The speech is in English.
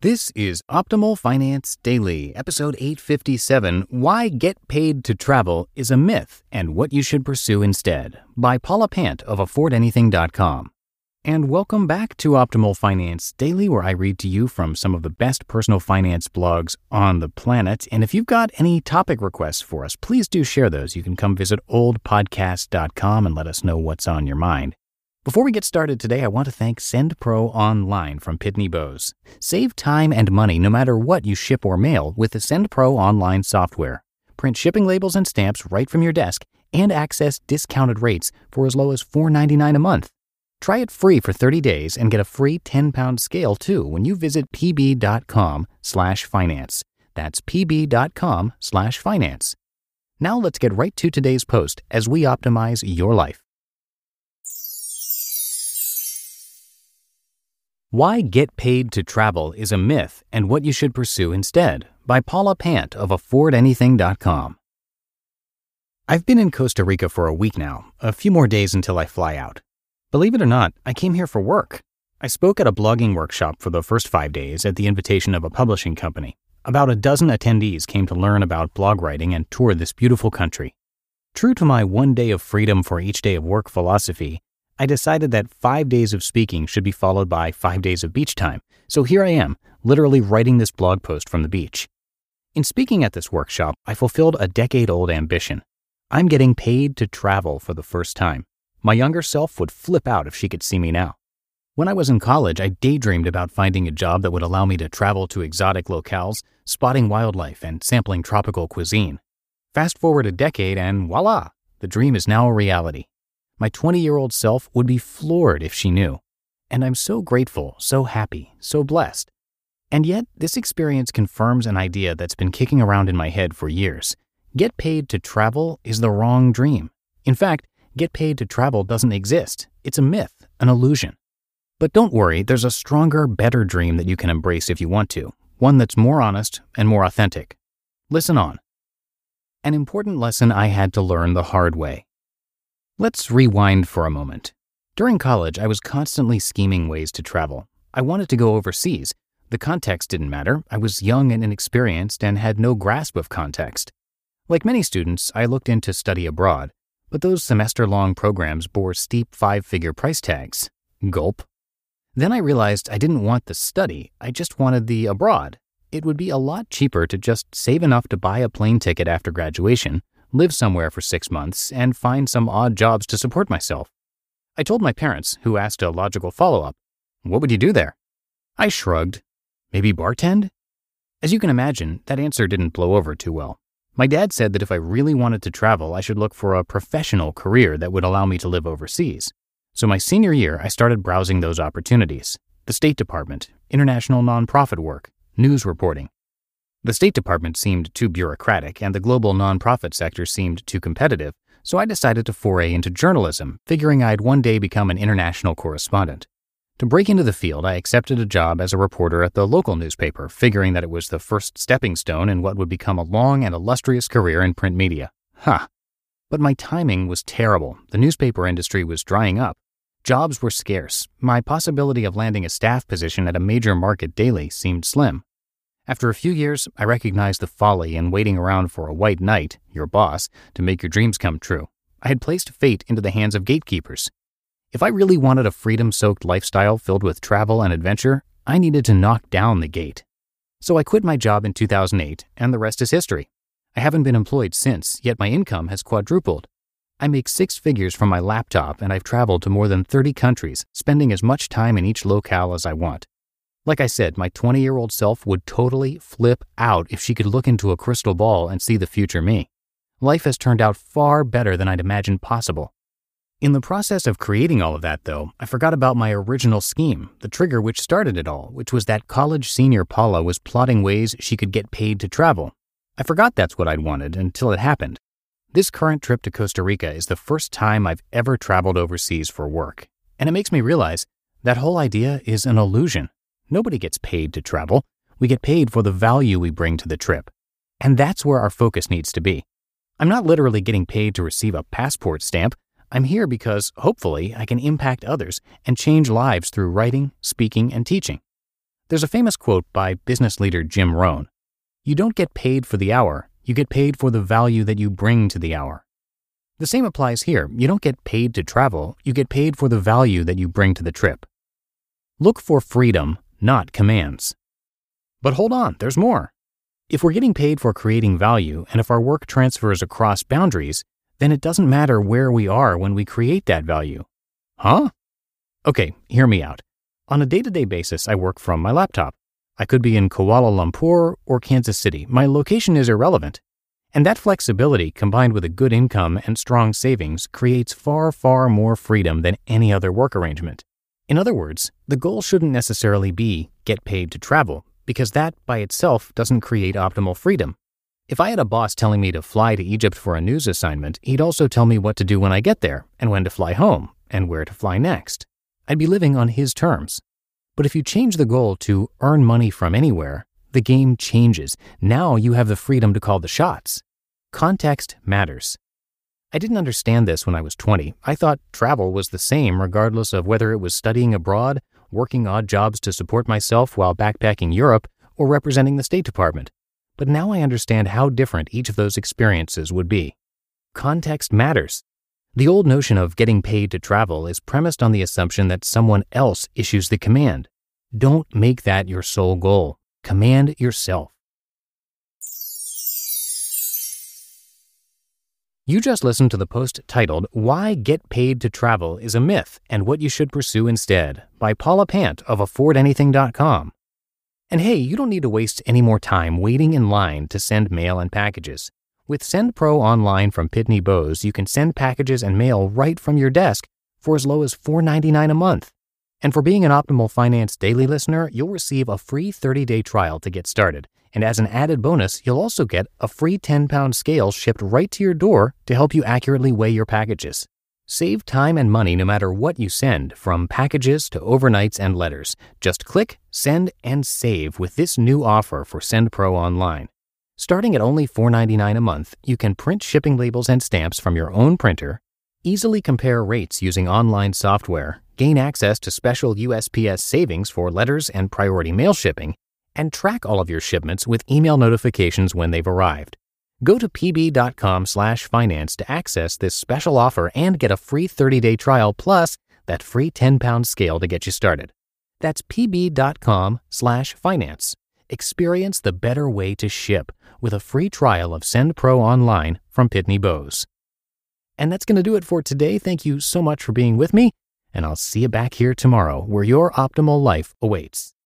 This is Optimal Finance Daily, episode 857, Why Get Paid to Travel is a Myth and What You Should Pursue Instead, by Paula Pant of AffordAnything.com. And welcome back to Optimal Finance Daily, where I read to you from some of the best personal finance blogs on the planet. And if you've got any topic requests for us, please do share those. You can come visit oldpodcast.com and let us know what's on your mind. Before we get started today, I want to thank SendPro Online from Pitney Bowes. Save time and money no matter what you ship or mail with the SendPro Online software. Print shipping labels and stamps right from your desk and access discounted rates for as low as $4.99 a month. Try it free for 30 days and get a free 10-pound scale too when you visit pb.com/finance. That's pb.com/finance. Now let's get right to today's post as we optimize your life. Why Get Paid to Travel is a Myth and What You Should Pursue Instead, by Paula Pant of AffordAnything.com. I've been in Costa Rica for a week now, a few more days until I fly out. Believe it or not, I came here for work. I spoke at a blogging workshop for the first 5 days at the invitation of a publishing company. About a dozen attendees came to learn about blog writing and tour this beautiful country. True to my 1 day of freedom for each day of work philosophy, I decided that 5 days of speaking should be followed by 5 days of beach time. So here I am, literally writing this blog post from the beach. In speaking at this workshop, I fulfilled a decade-old ambition. I'm getting paid to travel for the first time. My younger self would flip out if she could see me now. When I was in college, I daydreamed about finding a job that would allow me to travel to exotic locales, spotting wildlife, and sampling tropical cuisine. Fast forward a decade and voila, the dream is now a reality. My 20-year-old self would be floored if she knew. And I'm so grateful, so happy, so blessed. And yet, this experience confirms an idea that's been kicking around in my head for years. Get paid to travel is the wrong dream. In fact, get paid to travel doesn't exist. It's a myth, an illusion. But don't worry, there's a stronger, better dream that you can embrace if you want to, one that's more honest and more authentic. Listen on. An important lesson I had to learn the hard way. Let's rewind for a moment. During college, I was constantly scheming ways to travel. I wanted to go overseas. The context didn't matter. I was young and inexperienced and had no grasp of context. Like many students, I looked into study abroad, but those semester-long programs bore steep 5-figure price tags. Gulp. Then I realized I didn't want the study, I just wanted the abroad. It would be a lot cheaper to just save enough to buy a plane ticket after graduation, live somewhere for 6 months, and find some odd jobs to support myself. I told my parents, who asked a logical follow-up, "What would you do there?" I shrugged. Maybe bartend? As you can imagine, that answer didn't blow over too well. My dad said that if I really wanted to travel, I should look for a professional career that would allow me to live overseas. So my senior year, I started browsing those opportunities. The State Department, international nonprofit work, news reporting. The State Department seemed too bureaucratic and the global nonprofit sector seemed too competitive, so I decided to foray into journalism, figuring I'd one day become an international correspondent. To break into the field, I accepted a job as a reporter at the local newspaper, figuring that it was the first stepping stone in what would become a long and illustrious career in print media. But my timing was terrible. The newspaper industry was drying up. Jobs were scarce. My possibility of landing a staff position at a major market daily seemed slim. After a few years, I recognized the folly in waiting around for a white knight, your boss, to make your dreams come true. I had placed fate into the hands of gatekeepers. If I really wanted a freedom-soaked lifestyle filled with travel and adventure, I needed to knock down the gate. So I quit my job in 2008, and the rest is history. I haven't been employed since, yet my income has quadrupled. I make 6 figures from my laptop, and I've traveled to more than 30 countries, spending as much time in each locale as I want. Like I said, my 20-year-old self would totally flip out if she could look into a crystal ball and see the future me. Life has turned out far better than I'd imagined possible. In the process of creating all of that, though, I forgot about my original scheme, the trigger which started it all, which was that college senior Paula was plotting ways she could get paid to travel. I forgot that's what I'd wanted until it happened. This current trip to Costa Rica is the first time I've ever traveled overseas for work, and it makes me realize that whole idea is an illusion. Nobody gets paid to travel. We get paid for the value we bring to the trip. And that's where our focus needs to be. I'm not literally getting paid to receive a passport stamp. I'm here because, hopefully, I can impact others and change lives through writing, speaking, and teaching. There's a famous quote by business leader Jim Rohn. You don't get paid for the hour, you get paid for the value that you bring to the hour. The same applies here. You don't get paid to travel, you get paid for the value that you bring to the trip. Look for freedom, not commands. But hold on, there's more. If we're getting paid for creating value and if our work transfers across boundaries, then it doesn't matter where we are when we create that value. Huh? Okay, hear me out. On a day-to-day basis, I work from my laptop. I could be in Kuala Lumpur or Kansas City. My location is irrelevant. And that flexibility, combined with a good income and strong savings, creates far, far more freedom than any other work arrangement. In other words, the goal shouldn't necessarily be get paid to travel, because that by itself doesn't create optimal freedom. If I had a boss telling me to fly to Egypt for a news assignment, he'd also tell me what to do when I get there, and when to fly home, and where to fly next. I'd be living on his terms. But if you change the goal to earn money from anywhere, the game changes. Now you have the freedom to call the shots. Context matters. I didn't understand this when I was 20. I thought travel was the same regardless of whether it was studying abroad, working odd jobs to support myself while backpacking Europe, or representing the State Department. But now I understand how different each of those experiences would be. Context matters. The old notion of getting paid to travel is premised on the assumption that someone else issues the command. Don't make that your sole goal. Command yourself. You just listened to the post titled, Why Get Paid to Travel is a Myth and What You Should Pursue Instead by Paula Pant of AffordAnything.com. And hey, you don't need to waste any more time waiting in line to send mail and packages. With SendPro Online from Pitney Bowes, you can send packages and mail right from your desk for as low as $4.99 a month. And for being an Optimal Finance Daily listener, you'll receive a free 30-day trial to get started. And as an added bonus, you'll also get a free 10-pound scale shipped right to your door to help you accurately weigh your packages. Save time and money no matter what you send, from packages to overnights and letters. Just click, send, and save with this new offer for SendPro Online. Starting at only $4.99 a month, you can print shipping labels and stamps from your own printer, easily compare rates using online software, gain access to special USPS savings for letters and priority mail shipping, and track all of your shipments with email notifications when they've arrived. Go to pb.com/finance to access this special offer and get a free 30-day trial plus that free 10-pound scale to get you started. That's pb.com/finance. Experience the better way to ship with a free trial of SendPro Online from Pitney Bowes. And that's going to do it for today. Thank you so much for being with me, and I'll see you back here tomorrow where your optimal life awaits.